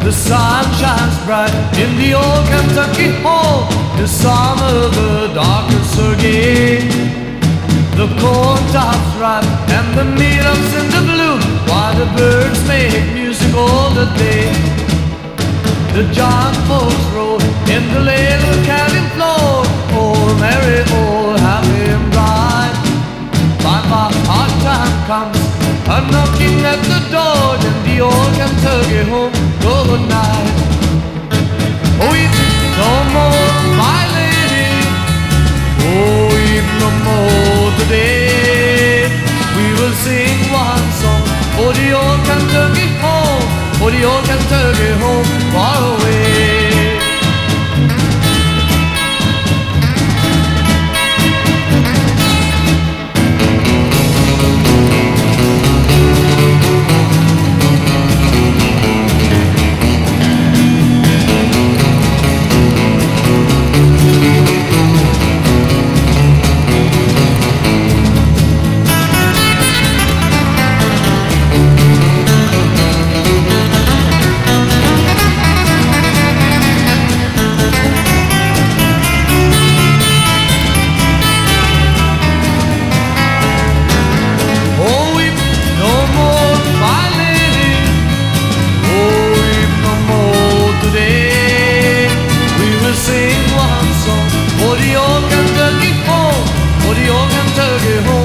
The sun shines bright in the old Kentucky hall. The summer, the darkness are gay. The corn tops ripe and the meadows in the bloom, while the birds make music all the day. The John folks roll in the little cabin floor, all merry, all happy and bright. But my hard time comes a knocking at the door, and the old Kentucky home, good night. Weep no more, my lady, oh, weep no more today. We will sing one song for the old Kentucky home, for the old Kentucky home far away. For the old Kentucky home, for the old Kentucky home.